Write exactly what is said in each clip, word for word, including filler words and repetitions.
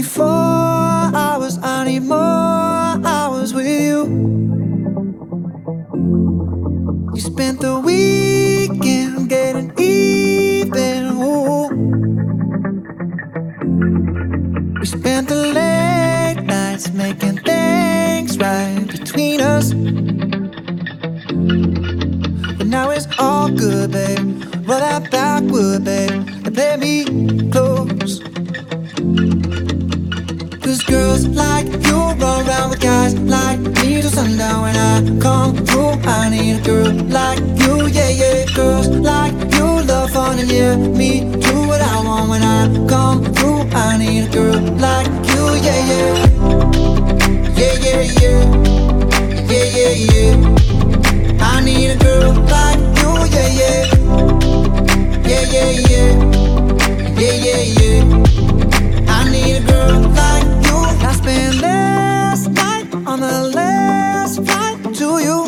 twenty-four hours, I need more hours with you. You spent the weekend getting even, ooh. We spent the late nights making things right between us. But now it's all good, babe. Roll that backward, babe, and play me close. Cause girls like you run around with guys like me till sundown. When I come through, I need a girl like you, yeah, yeah. Girls like you love fun and yeah, me do what I want. When I come through, I need a girl like you, yeah, yeah. Yeah, yeah, yeah. Yeah, yeah, yeah. I need a girl like you, yeah, yeah. Yeah, yeah, yeah. Yeah, yeah, yeah. I need a girl like you. I spent last night on the last flight to you.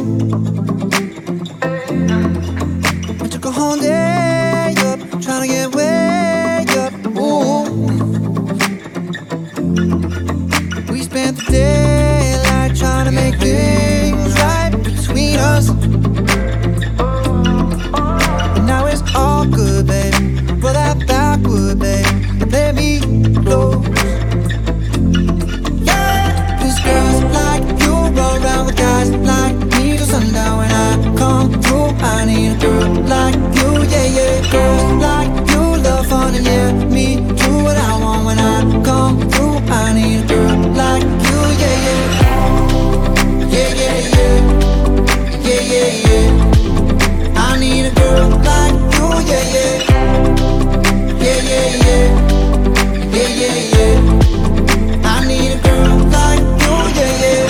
I took a whole day up, trying to get way up. Ooh. We spent the daylight trying to make things right between us. But now it's all good, babe. Roll that backward, babe, and play me close. Like me till sundown. When I come through, I need a girl like you, yeah, yeah. Girls like you love fun and yeah, me do what I want. When I come through, I need a girl like you, yeah, yeah. Yeah, yeah, yeah. Yeah, yeah, yeah. I need a girl like you, yeah, yeah. Yeah, yeah, yeah. Yeah, yeah, yeah. I need a girl like you, yeah, yeah.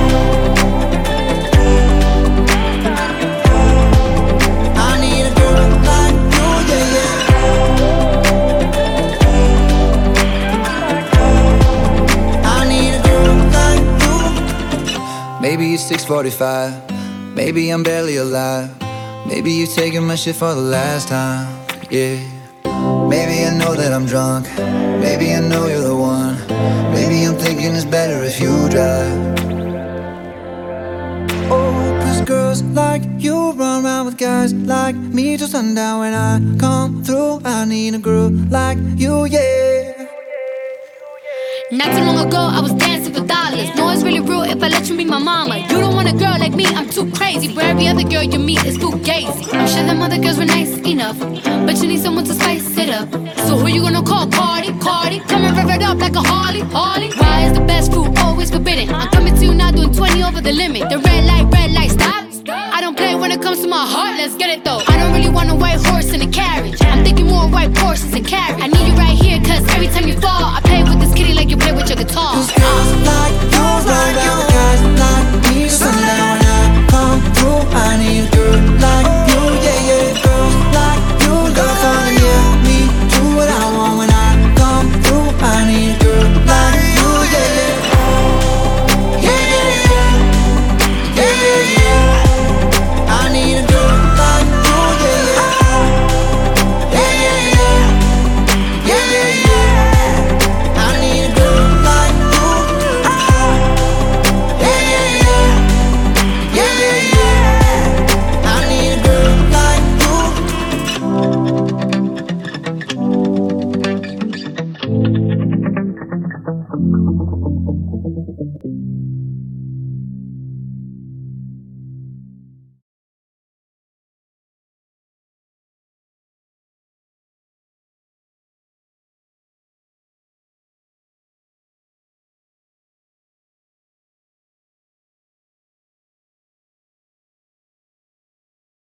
Maybe it's six forty-five, maybe I'm barely alive. Maybe you're taking my shit for the last time, yeah. Maybe I know that I'm drunk, maybe I know you're the one. Maybe I'm thinking it's better if you drive. Oh, cause girls like you run around with guys like me till sundown. When I come through, I need a girl like you, yeah. Not too long ago, I was dancing for dollars. No, it's really real if I let you be my mama. You don't want a girl like me, I'm too crazy. Where every other girl you meet is too gazy. I'm sure them other girls were nice enough, but you need someone to spice it up. So who you gonna call? Cardi, Cardi. Come and rev it up like a Harley, Harley. Why is the best food always forbidden? I'm coming to you now doing twenty over the limit. The red light, red light, stop. I don't play when it comes to my heart, let's get it though. I don't really want a white horse in a carriage. I'm thinking more white horses and carriage. I